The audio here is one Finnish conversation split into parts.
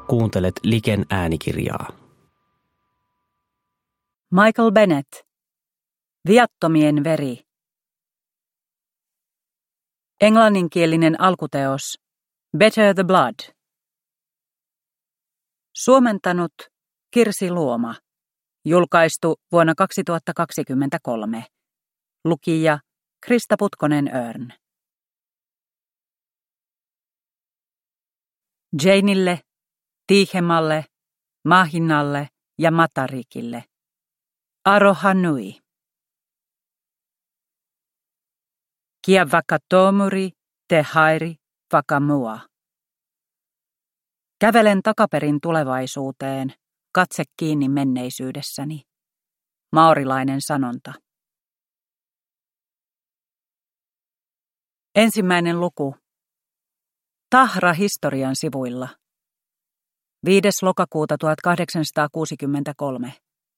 Kuuntelet Liken äänikirjaa. Michael Bennett. Viattomien veri. Englanninkielinen alkuteos. Better the Blood. Suomentanut Kirsi Luoma. Julkaistu vuonna 2023. Lukija Krista Putkonen-Örn. Janeille, Tiihemalle, Mahinalle ja Matarikille. Aroha nui. Kia vakatomuri te hairi vakamua. Kävelen takaperin tulevaisuuteen, katse kiinni menneisyydessäni. Maorilainen sanonta. Ensimmäinen luku. Tahra historian sivuilla. 5. lokakuuta 1863.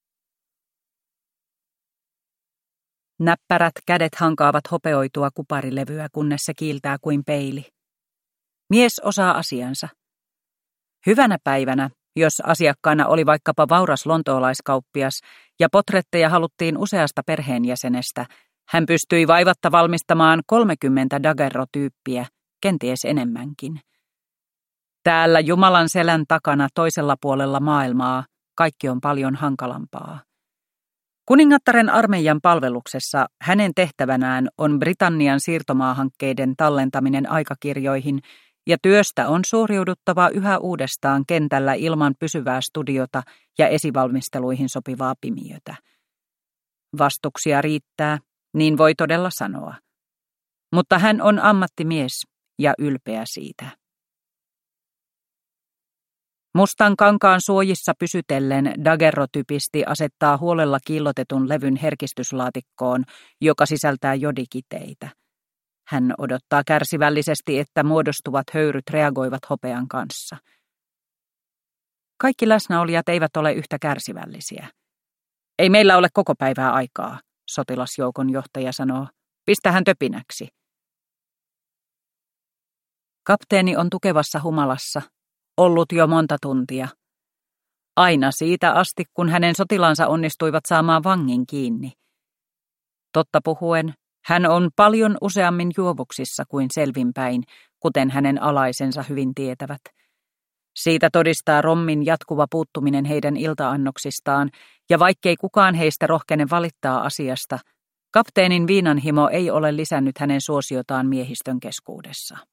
Näppärät kädet hankaavat hopeoitua kuparilevyä, kunnes se kiiltää kuin peili. Mies osaa asiansa. Hyvänä päivänä, jos asiakkaana oli vaikkapa vauras lontoolaiskauppias ja potretteja haluttiin useasta perheenjäsenestä, hän pystyi vaivatta valmistamaan 30 daguerreotyyppiä, kenties enemmänkin. Täällä Jumalan selän takana toisella puolella maailmaa kaikki on paljon hankalampaa. Kuningattaren armeijan palveluksessa hänen tehtävänään on Britannian siirtomaahankkeiden tallentaminen aikakirjoihin, ja työstä on suoriuduttava yhä uudestaan kentällä ilman pysyvää studiota ja esivalmisteluihin sopivaa pimiötä. Vastuksia riittää, niin voi todella sanoa. Mutta hän on ammattimies ja ylpeä siitä. Mustan kankaan suojissa pysytellen daguerreotypisti asettaa huolella kiillotetun levyn herkistyslaatikkoon, joka sisältää jodikiteitä. Hän odottaa kärsivällisesti, että muodostuvat höyryt reagoivat hopean kanssa. Kaikki läsnäolijat eivät ole yhtä kärsivällisiä. Ei meillä ole koko päivää aikaa, sotilasjoukon johtaja sanoo. Pistä hän töpinäksi. Kapteeni on tukevassa humalassa. Ollut jo monta tuntia. Aina siitä asti, kun hänen sotilansa onnistuivat saamaan vangin kiinni. Totta puhuen, hän on paljon useammin juovuksissa kuin selvinpäin, kuten hänen alaisensa hyvin tietävät. Siitä todistaa Rommin jatkuva puuttuminen heidän iltaannoksistaan, ja vaikkei kukaan heistä rohkene valittaa asiasta, kapteenin viinanhimo ei ole lisännyt hänen suosiotaan miehistön keskuudessa.